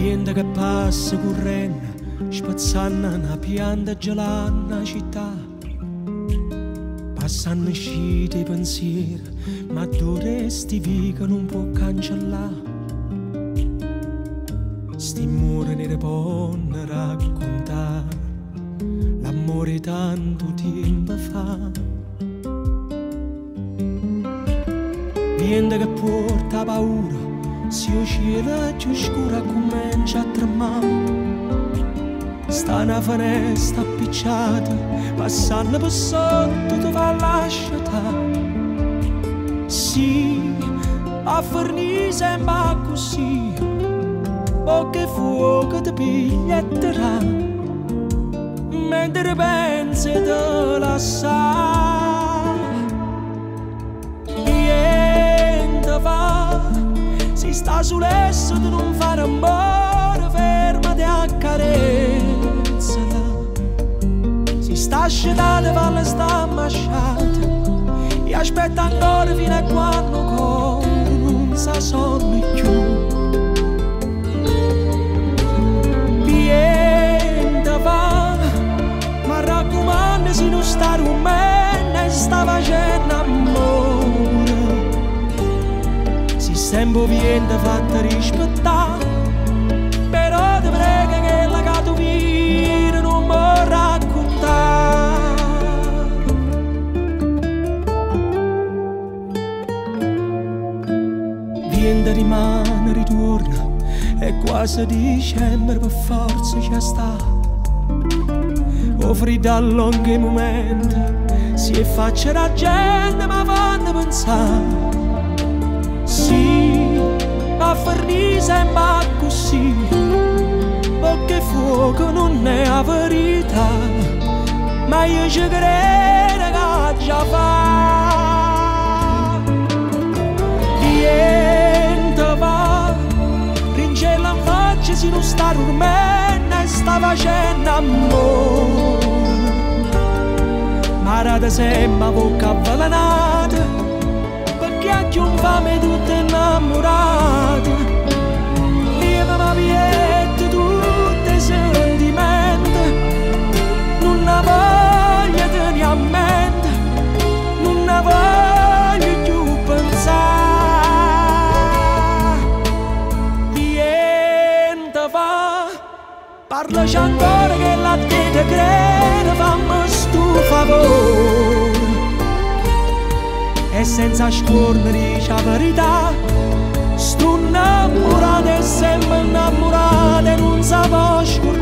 Vento che passa correndo, spazzando una pianta gelata nella città. Passano uscite i pensieri, ma tu resti vivo che non può cancellare. Sti muri ne possono raccontare l'amore tanto tempo fa. Vento che porta paura, se il cielo è più scuro comincia a tremare. Sta una finestra appicciata, passando per sotto tu va a lasciare. Sì, a fornire sembra così, poche fuoco ti piglietterà, mentre pensi te la sa. Niente va, si sta sull'esso di non fare amore, fermati a carezzala. Si sta ascetata, valle sta masciata, e aspetta ancora fino a quando non sa sonno più. Ma raccomando se non sta rumendo e sta facendo amore. Si sempre viene fatta rispettare, però ti prego che la gato vira non mi raccontare. Viene rimane, ritorna, e quasi dicembre per forza ci sta. Offri da lunghi momenti, si faccia la gente ma fanno pensare. Sì, a fornire sembra così, perché fuoco non è la verità, ma io ci credo che già fa. Niente va, ringella in faccia se non sta dormendo e sta facendo amore. Marata sembra bocca avvelenata, perché anche un fame tutte innamorate. Viva ma viette tutte i sentimenti, non ne voglio tenere a mente, non ne voglio più pensare. Niente va, parlaci ancora che la te crede, fammi sto favore. E senza scornere la verità, sto innamorata e sempre innamorata e non si può